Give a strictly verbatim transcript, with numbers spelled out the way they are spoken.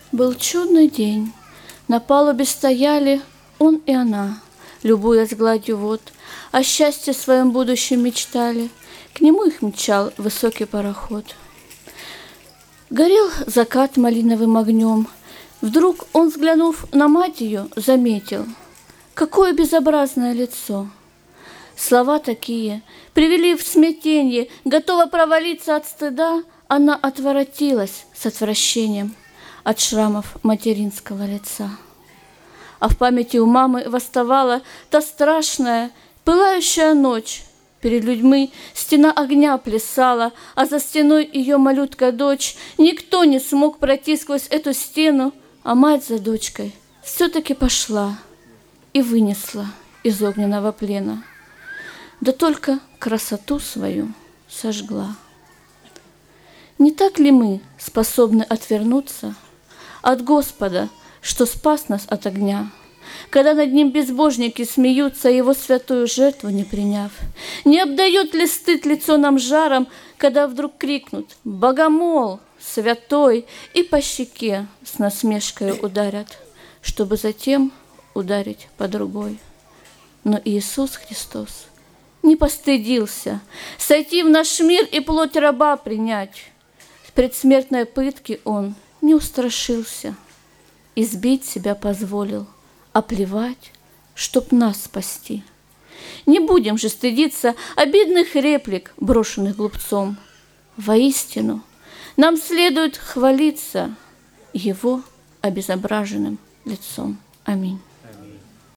Был чудный день. На палубе стояли он и она, любуясь гладью вод, о счастье своем будущем мечтали. К нему их мчал высокий пароход. Горел закат малиновым огнем. Вдруг он, взглянув на мать ее, заметил, какое безобразное лицо. Слова такие привели в смятенье, готова провалиться от стыда, она отворотилась с отвращением от шрамов материнского лица. А в памяти у мамы восставала та страшная, пылающая ночь. Перед людьми стена огня плясала, а за стеной ее малютка-дочь. Никто не смог пройти сквозь эту стену, а мать за дочкой все-таки пошла и вынесла из огненного плена. Да только красоту свою сожгла. Не так ли мы способны отвернуться от Господа, что спас нас от огня, когда над ним безбожники смеются, его святую жертву не приняв? Не обдает ли стыд лицо нам жаром, когда вдруг крикнут «Богомол, святой!» и по щеке с насмешкой ударят, чтобы затем ударить по другой? Но Иисус Христос не постыдился сойти в наш мир и плоть раба принять. В предсмертной пытке он не устрашился, избить себя позволил, оплевать, чтоб нас спасти. Не будем же стыдиться обидных реплик, брошенных глупцом. Воистину, нам следует хвалиться его обезображенным лицом. Аминь.